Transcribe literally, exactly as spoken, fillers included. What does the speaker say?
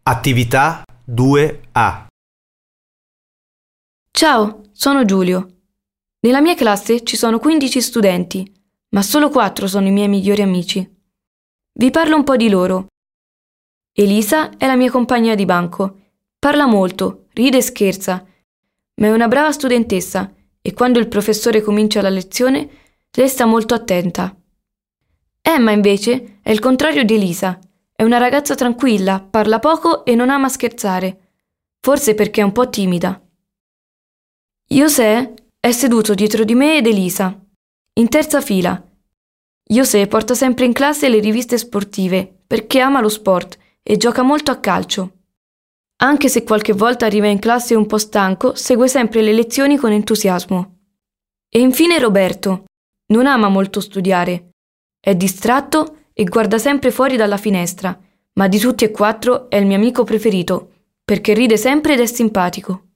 Attività due A. Ciao, sono Giulio. Nella mia classe ci sono quindici studenti, ma solo quattro sono i miei migliori amici. Vi parlo un po' di loro. Elisa è la mia compagna di banco. Parla molto, ride e scherza, ma è una brava studentessa e quando il professore comincia la lezione, lei sta molto attenta. Emma, invece, è il contrario di Elisa. È una ragazza tranquilla, parla poco e non ama scherzare. Forse perché è un po' timida. José è seduto dietro di me ed Elisa, in terza fila. José porta sempre in classe le riviste sportive perché ama lo sport e gioca molto a calcio. Anche se qualche volta arriva in classe un po' stanco, segue sempre le lezioni con entusiasmo. E infine Roberto. Non ama molto studiare. È distratto e guarda sempre fuori dalla finestra, ma di tutti e quattro è il mio amico preferito, perché ride sempre ed è simpatico.